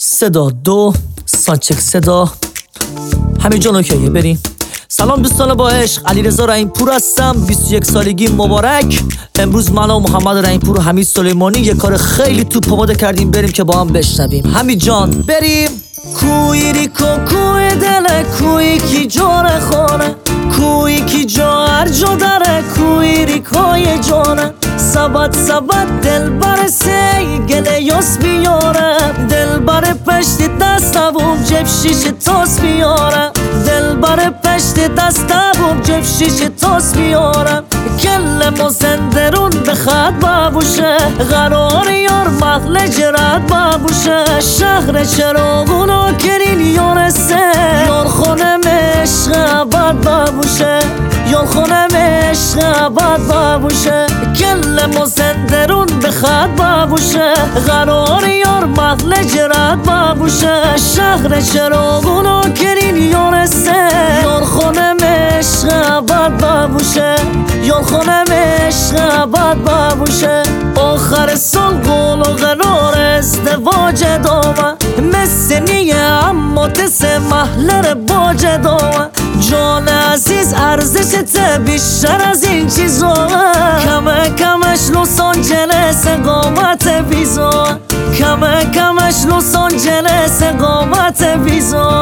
صدا دو سانچک صدا همین جان اوکیه بریم. سلام دوستان با عشق، علیرضا رحیم‌پور هستم. 21 سالگی مبارک. امروز من و محمد رحیم‌پور و حمید سلیمانی یه کار خیلی توپ آماده کردیم، بریم که با هم بشنویم. حمید جان بریم. کوی ریکو کوی دل کوی کی جاره خونه کوی کی جار جو داره کوی ریکوی جانه سبت دل بر سی گله یاس بیاره دل بر پشت دستم جب شیش تاس بیاره دل بر پشت دستم جب شیش تاس بیاره کل مزندرون بخد بابوشه قرار یار مغل جرد بابوشه شهر چراغونو کرین یارسه یار خونه مشق بد بابوشه یار خونه مشق بد بابوشه کل مزندرون بخد بابوشه قرار یار مغل جرد بابوشه شهر چراغونو کرین یارسه یار خونه مشق بد بابوشه یار خونه مشق بد بابوشه آخر سال قول و قرار ازدواج دامه مسنیه اما تسه محلر باج دامه جان عزیز ارزشت بیشتر از این چیزا کمه کمش لس آنجلس قامت ویزا کمه کمش لس آنجلس قامت ویزا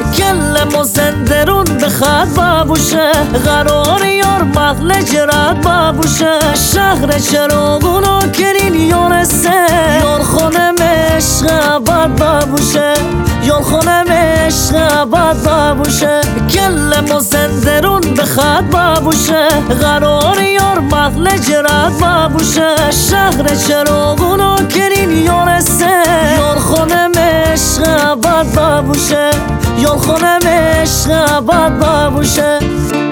کل مزندرون بخد بابوشه قرار یار مغل جرد بابوشه شهر چراغونو کرین یارسه یار خونه مشق بد بابوشه یار خونه مشق بد بابوشه کل مزندرون بخد بابوشه قرار یار مغل جرد بابوشه شهر چراغونو کرین یارسه یار خونه مشق بد بابوشه یار خونه مشق بد بابوشه